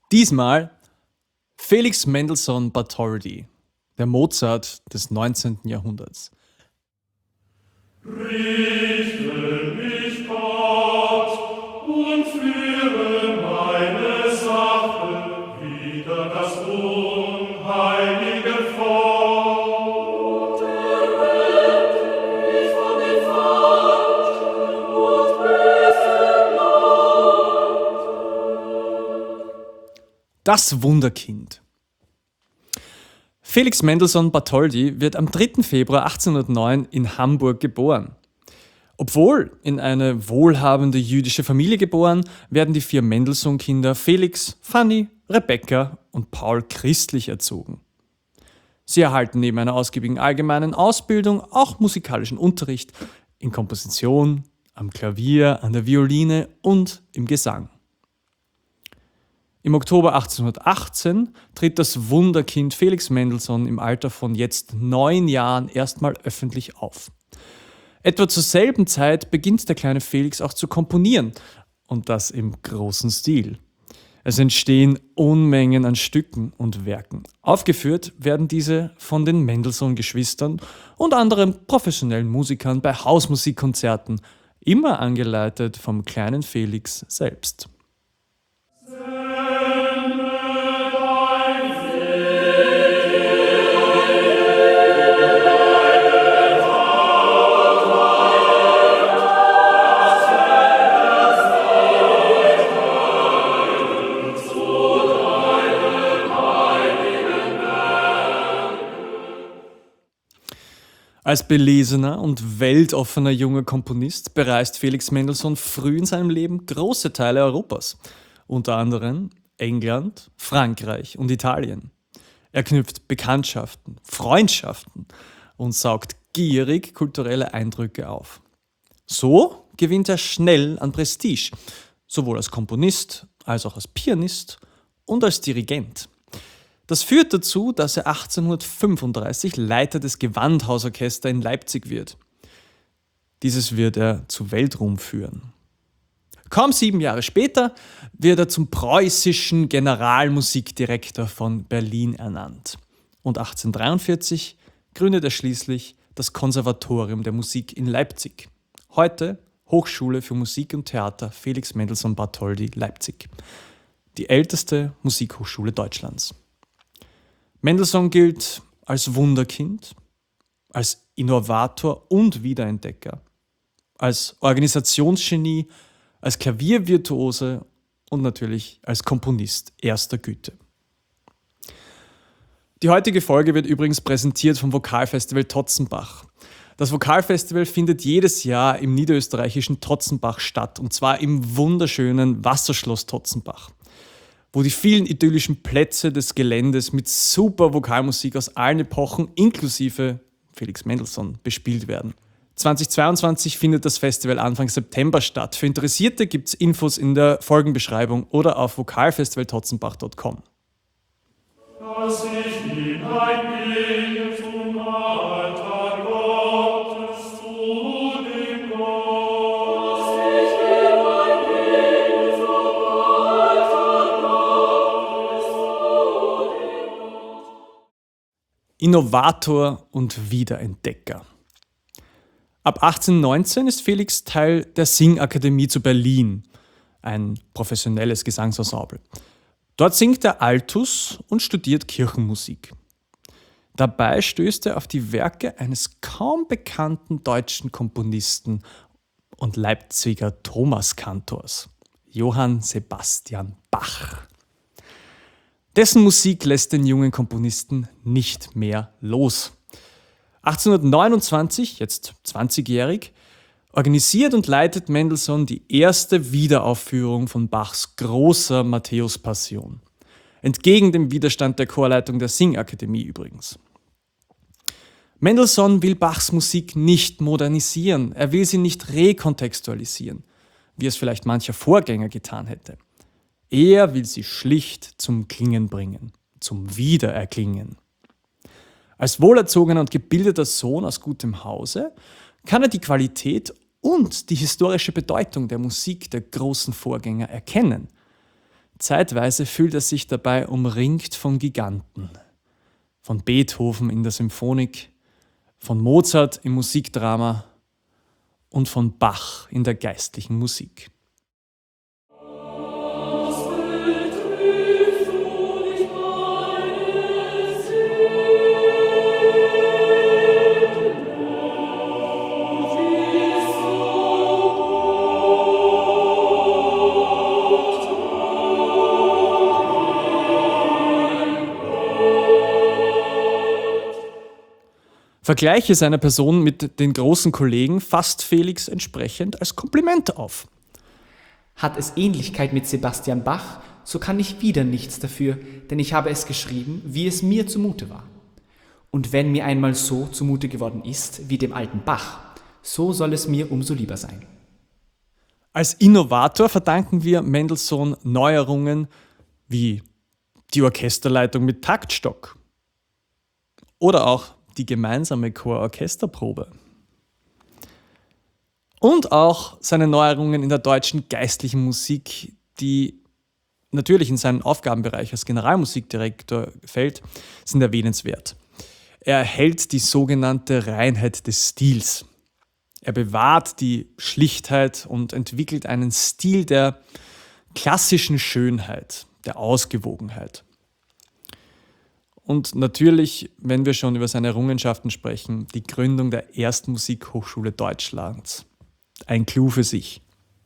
Diesmal Felix Mendelssohn Bartholdy, der Mozart des 19. Jahrhunderts. Richte mich, Gott, und führe meine Sache wider das unheilige Volk. Und errette mich von den Falschen und bösen Leuten. Das Wunderkind. Felix Mendelssohn Bartholdy wird am 3. Februar 1809 in Hamburg geboren. Obwohl in eine wohlhabende jüdische Familie geboren, werden die 4 Mendelssohn-Kinder Felix, Fanny, Rebecca und Paul christlich erzogen. Sie erhalten neben einer ausgiebigen allgemeinen Ausbildung auch musikalischen Unterricht in Komposition, am Klavier, an der Violine und im Gesang. Im Oktober 1818 tritt das Wunderkind Felix Mendelssohn im Alter von jetzt 9 Jahren erstmal öffentlich auf. Etwa zur selben Zeit beginnt der kleine Felix auch zu komponieren, und das im großen Stil. Es entstehen Unmengen an Stücken und Werken. Aufgeführt werden diese von den Mendelssohn-Geschwistern und anderen professionellen Musikern bei Hausmusikkonzerten, immer angeleitet vom kleinen Felix selbst. Als belesener und weltoffener junger Komponist bereist Felix Mendelssohn früh in seinem Leben große Teile Europas, unter anderem England, Frankreich und Italien. Er knüpft Bekanntschaften, Freundschaften und saugt gierig kulturelle Eindrücke auf. So gewinnt er schnell an Prestige, sowohl als Komponist als auch als Pianist und als Dirigent. Das führt dazu, dass er 1835 Leiter des Gewandhausorchesters in Leipzig wird. Dieses wird er zu Weltruhm führen. Kaum 7 Jahre später wird er zum preußischen Generalmusikdirektor von Berlin ernannt. Und 1843 gründet er schließlich das Konservatorium der Musik in Leipzig. Heute Hochschule für Musik und Theater Felix Mendelssohn Bartholdy Leipzig. Die älteste Musikhochschule Deutschlands. Mendelssohn gilt als Wunderkind, als Innovator und Wiederentdecker, als Organisationsgenie, als Klaviervirtuose und natürlich als Komponist erster Güte. Die heutige Folge wird übrigens präsentiert vom Vokalfestival Totzenbach. Das Vokalfestival findet jedes Jahr im niederösterreichischen Totzenbach statt, und zwar im wunderschönen Wasserschloss Totzenbach, wo die vielen idyllischen Plätze des Geländes mit super Vokalmusik aus allen Epochen inklusive Felix Mendelssohn bespielt werden. 2022 findet das Festival Anfang September statt. Für Interessierte gibt es Infos in der Folgenbeschreibung oder auf vokalfestivaltotzenbach.com. Dass ich hineingehe zum Altar Gottes, zu dem Gott. Dass ich hineingehe zum Altar Gottes, zu dem Gott. Innovator und Wiederentdecker. Ab 1819 ist Felix Teil der Singakademie zu Berlin, ein professionelles Gesangsensemble. Dort singt er Altus und studiert Kirchenmusik. Dabei stößt er auf die Werke eines kaum bekannten deutschen Komponisten und Leipziger Thomaskantors, Johann Sebastian Bach. Dessen Musik lässt den jungen Komponisten nicht mehr los. 1829, jetzt 20-jährig, organisiert und leitet Mendelssohn die erste Wiederaufführung von Bachs großer Matthäus-Passion. Entgegen dem Widerstand der Chorleitung der Singakademie übrigens. Mendelssohn will Bachs Musik nicht modernisieren, er will sie nicht rekontextualisieren, wie es vielleicht mancher Vorgänger getan hätte. Er will sie schlicht zum Klingen bringen, zum Wiedererklingen. Als wohlerzogener und gebildeter Sohn aus gutem Hause kann er die Qualität und die historische Bedeutung der Musik der großen Vorgänger erkennen. Zeitweise fühlt er sich dabei umringt von Giganten. Von Beethoven in der Symphonik, von Mozart im Musikdrama und von Bach in der geistlichen Musik. Vergleiche seine Person mit den großen Kollegen fasst Felix entsprechend als Kompliment auf. Hat es Ähnlichkeit mit Sebastian Bach, so kann ich wieder nichts dafür, denn ich habe es geschrieben, wie es mir zumute war. Und wenn mir einmal so zumute geworden ist, wie dem alten Bach, so soll es mir umso lieber sein. Als Innovator verdanken wir Mendelssohn Neuerungen wie die Orchesterleitung mit Taktstock oder auch die gemeinsame Chor-Orchesterprobe. Und auch seine Neuerungen in der deutschen geistlichen Musik, die natürlich in seinen Aufgabenbereich als Generalmusikdirektor fällt, sind erwähnenswert. Er erhält die sogenannte Reinheit des Stils. Er bewahrt die Schlichtheit und entwickelt einen Stil der klassischen Schönheit, der Ausgewogenheit. Und natürlich, wenn wir schon über seine Errungenschaften sprechen, die Gründung der ersten Musikhochschule Deutschlands. Ein Clou für sich.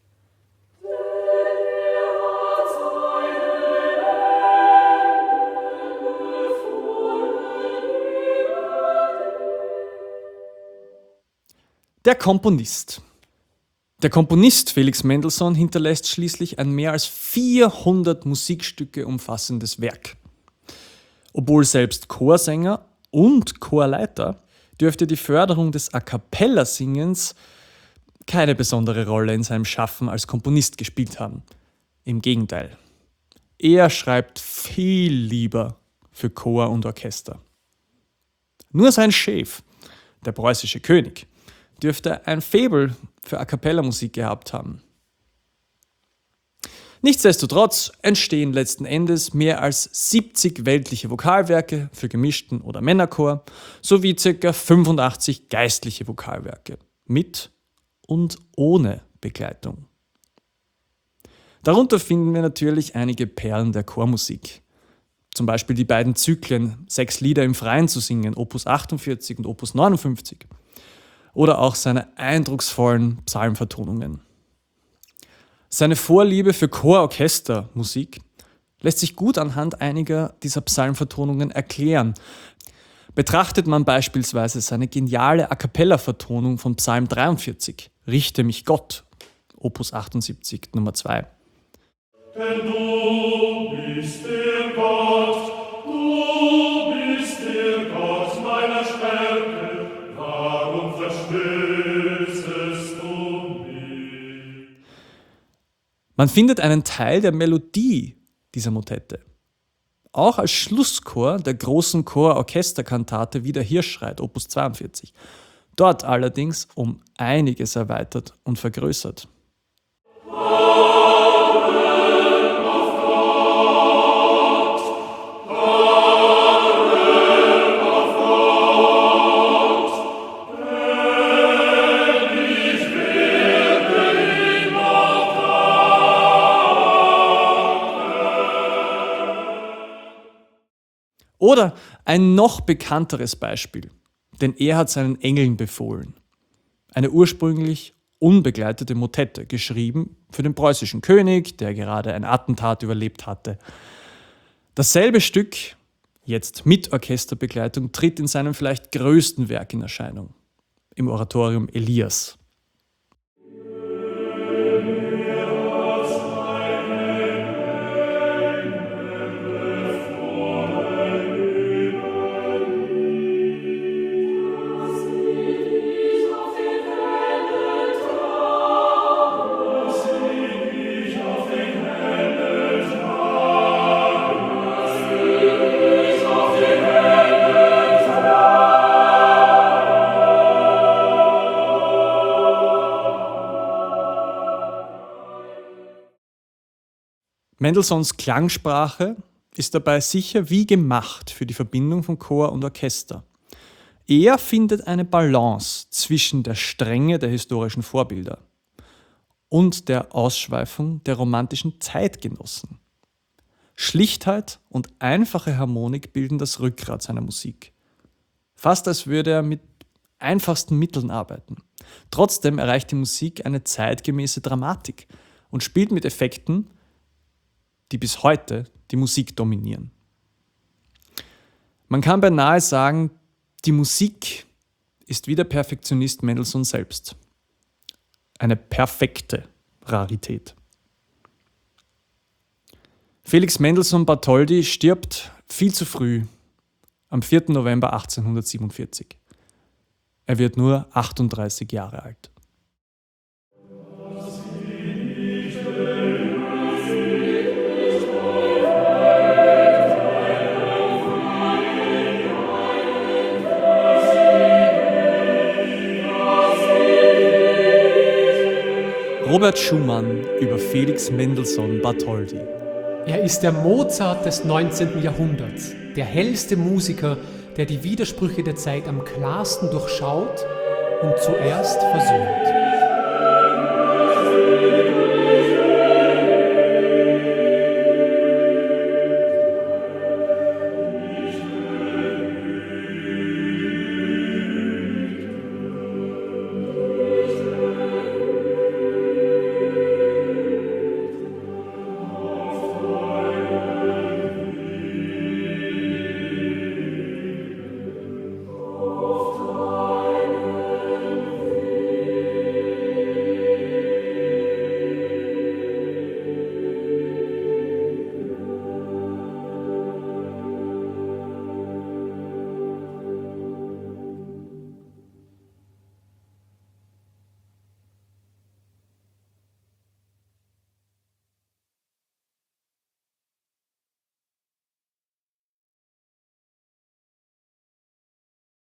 Der Komponist. Der Komponist Felix Mendelssohn hinterlässt schließlich ein mehr als 400 Musikstücke umfassendes Werk. Obwohl selbst Chorsänger und Chorleiter, dürfte die Förderung des A-cappella-Singens keine besondere Rolle in seinem Schaffen als Komponist gespielt haben. Im Gegenteil. Er schreibt viel lieber für Chor und Orchester. Nur sein Chef, der preußische König, dürfte ein Faible für A-cappella-Musik gehabt haben. Nichtsdestotrotz entstehen letzten Endes mehr als 70 weltliche Vokalwerke für gemischten oder Männerchor sowie ca. 85 geistliche Vokalwerke mit und ohne Begleitung. Darunter finden wir natürlich einige Perlen der Chormusik. Zum Beispiel die beiden Zyklen 6 Lieder im Freien zu singen, Opus 48 und Opus 59. Oder auch seine eindrucksvollen Psalmvertonungen. Seine Vorliebe für Chor-Orchester-Musik lässt sich gut anhand einiger dieser Psalmvertonungen erklären. Betrachtet man beispielsweise seine geniale A-cappella-Vertonung von Psalm 43, Richte mich Gott, Opus 78, Nummer 2. Denn du bist der Gott, du bist der Gott meiner Stärke, warum verstößest du mich? Man findet einen Teil der Melodie dieser Motette. Auch als Schlusschor der großen Chor-Orchesterkantate Wie der Hirsch schreit, Opus 42. Dort allerdings um einiges erweitert und vergrößert. Oder ein noch bekannteres Beispiel, denn er hat seinen Engeln befohlen. Eine ursprünglich unbegleitete Motette, geschrieben für den preußischen König, der gerade ein Attentat überlebt hatte. Dasselbe Stück, jetzt mit Orchesterbegleitung, tritt in seinem vielleicht größten Werk in Erscheinung, im Oratorium Elias. Mendelssohns Klangsprache ist dabei sicher wie gemacht für die Verbindung von Chor und Orchester. Er findet eine Balance zwischen der Strenge der historischen Vorbilder und der Ausschweifung der romantischen Zeitgenossen. Schlichtheit und einfache Harmonik bilden das Rückgrat seiner Musik. Fast als würde er mit einfachsten Mitteln arbeiten. Trotzdem erreicht die Musik eine zeitgemäße Dramatik und spielt mit Effekten, die bis heute die Musik dominieren. Man kann beinahe sagen, die Musik ist wie der Perfektionist Mendelssohn selbst. Eine perfekte Rarität. Felix Mendelssohn Bartholdy stirbt viel zu früh, am 4. November 1847. Er wird nur 38 Jahre alt. Robert Schumann über Felix Mendelssohn Bartholdy. Er ist der Mozart des 19. Jahrhunderts, der hellste Musiker, der die Widersprüche der Zeit am klarsten durchschaut und zuerst versöhnt.